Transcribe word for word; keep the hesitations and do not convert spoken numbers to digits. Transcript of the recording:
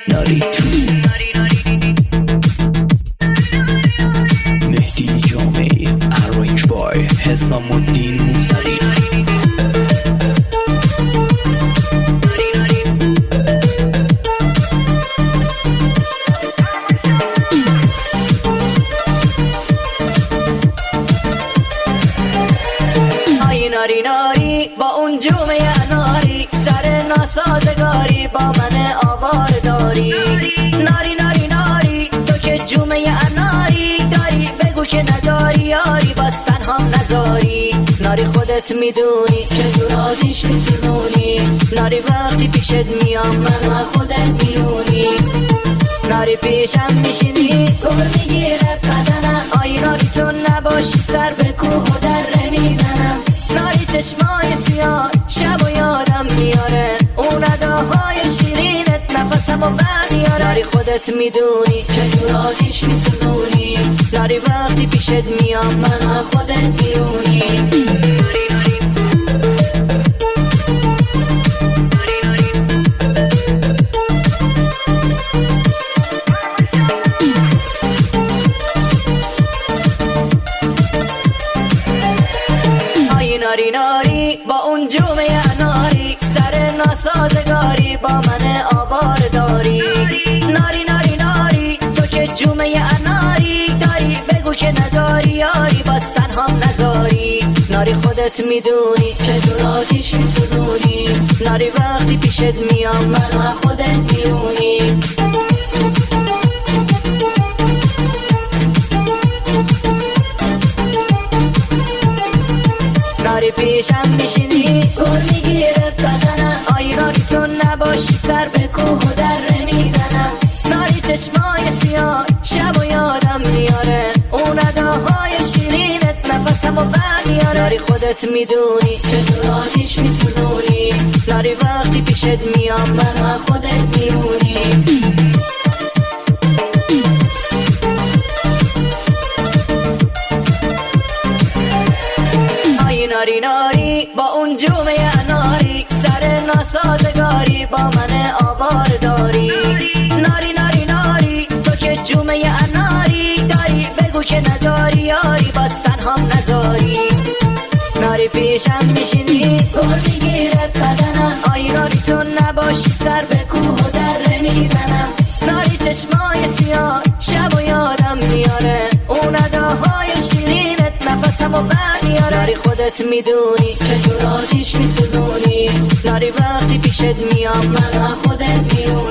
ناری تو مهدی جامعی ارنج بای حسام الدین موسوی. ناری ناری با اون جومه ناری سر ناسازگاری با من آوار داری. ناری ناری ناری تو که جومه ناری داری بگو که نداری یاری باز تنهام نذاری. ناری خودت میدونی چجور آتیش میسوزونی. ناری وقتی پیشت میام من خودت میرونی. ناری پیشم میشینی گر میگیره بدنم. آی ناری تو نباشی سر به کوه و دره میزنم. ناری چشمای سیاه شب و یادم میاره اون اداهای شیرینت نفسم و برمیاره. ناری خودت میدونی چجور آتیش میسوزونی. ناری وقتی پیشت میام من خودت میرونی. ناری ناری با اون جومه ناری سر ناسازگاری با من آوار داری. ناری ناری ناری تو که جومه ناری داری بگو که نداری یاری باز تنهام نذاری. ناری خودت میدونی چجور آتیش میسوزونی. ناری وقتی پیشت میام من خودت میرونی. ناری پیشم میشینی گر میگیره بدنم. آی ناری تو نباشی سر به کوه و دره میزنم. ناری چشمای سیاه شب و یادم میاره اون اداهای شیرینت نفسم و برمیاره. ناری خودت میدونی چطور آتیش میسوزونی. ناری وقتی پیشت میام من خودت میرونی. ناری ناری با اون جومه ناری سر ناسازگاری با من آوار داری. ناری ناری ناری تو که جومه ناری داری بگو که نداری یاری باز تنهام نذاری. ناری پیشم میشینی گر میگیره بدنم. آی ناری تو نباشی سر به کوه و دره میزنم. ناری چشمای سیاه شب و یادم میاره اون اداهای شیرینت نفسم و برمیاره. ناری خودت میدونی چجور آتیش میسوزونی. ناری وقتی پیشت میام من خودت میرونی.